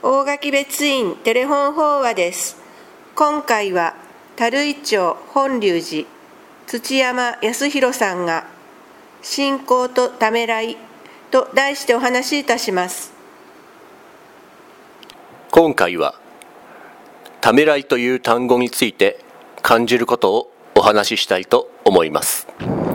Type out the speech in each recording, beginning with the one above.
大垣別院テレフォン法話です。今回は樽井町本龍寺土山康弘さんが信仰とためらいと題してお話しいたします。 今回はためらいという単語について感じることをお話ししたいと思います。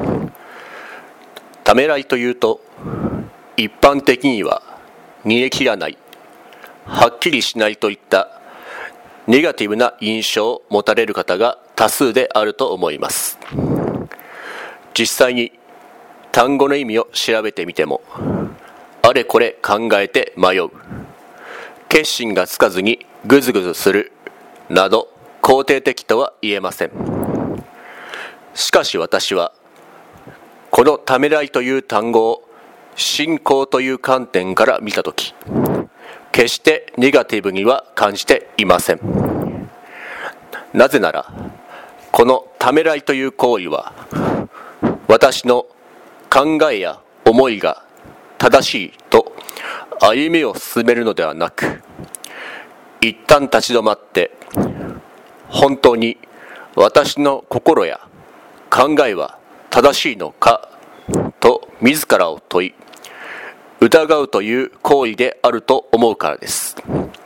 ためらいというと一般的には煮え切らない、はっきりしないといったネガティブな印象を持たれる方が多数であると思います。実際に単語の意味を調べてみても、あれこれ考えて迷う、決心がつかずにぐずぐずするなど肯定的とは言えません。しかし私はこのためらいという単語を信仰という観点から見たとき、決してネガティブには感じていません。なぜならこのためらいという行為は私の考えや思いが正しいと歩みを進めるのではなく、一旦立ち止まって本当に私の心や考えは正しいのかと自らを問い疑うという行為であると思うからです。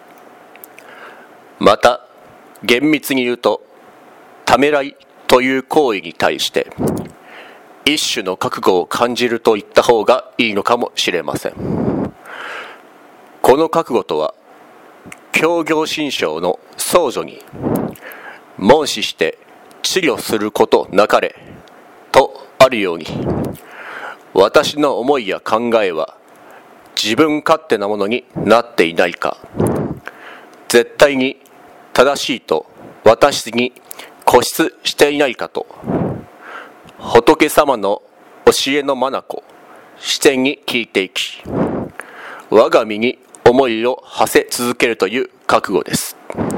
また厳密に言うと、ためらいという行為に対して一種の覚悟を感じると言った方がいいのかもしれません。この覚悟とは、教行信証の僧侶に問視して治療することなかれとあるように、私の思いや考えは自分勝手なものになっていないか、絶対に正しいと私に固執していないかと、仏様の教えの眼視点に聞いていき、我が身に思いを馳せ続けるという覚悟です。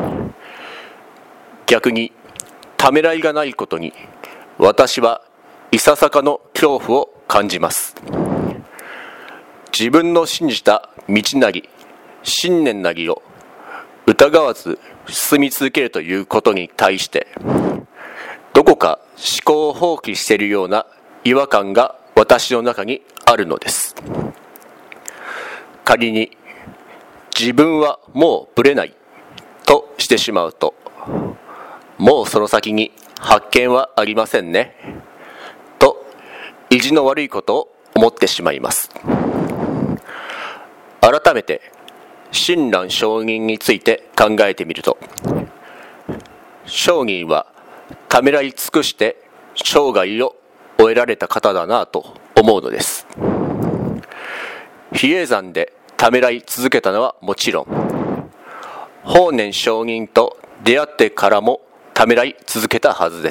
逆にためらいがないことに私はいささかの恐怖を感じます。自分の信じた道なり信念なりを疑わず進み続けるということに対して、どこか思考を放棄しているような違和感が私の中にあるのです。仮に自分はもうぶれないとしてしまうと、もうその先に発見はありませんねと意地の悪いことを思ってしまいます。改めて親鸞上人について考えてみると、上人はためらい尽くして生涯を終えられた方だなと思うのです。比叡山でためらい続けたのはもちろん、法然上人と出会ってからもためらい続けたはずです。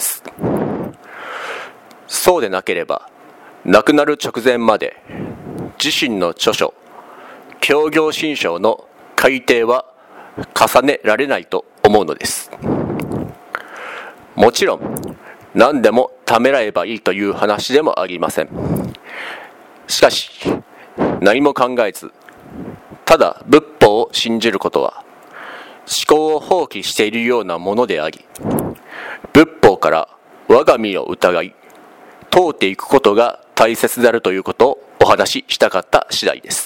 そうでなければ亡くなる直前まで自身の著書教行信証の改訂は重ねられないと思うのです。もちろん何でもためらえばいいという話でもありません。しかし何も考えずただ仏法を信じることは思考を放棄しているようなものであり、仏法から我が身を疑い問うていくことが大切であるということをお話ししたかった次第です。